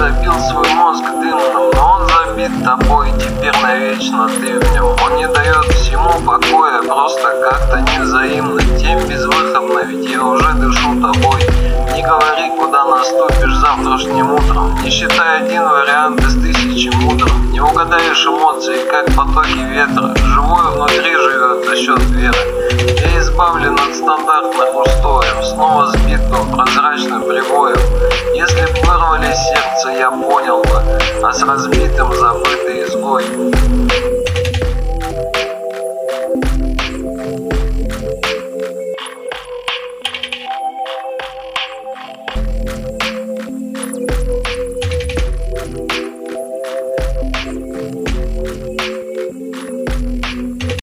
забил свой мозг дымным, но он забит тобой, теперь навечно ты в нем. Он не дает всему покоя, просто как-то невзаимно. Тем безвыходно, ведь я уже дышу тобой. Не говори, куда наступишь завтрашним утром, не считай один вариант из тысячи мудрых. Не угадаешь эмоции, как потоки ветра. Живое внутри живет за счет веры. Я избавлен от стандартных устоев, снова сбитым прозрачным прибоем. Если б вырвали сердце, я понял бы, а с разбитым забытый изгой.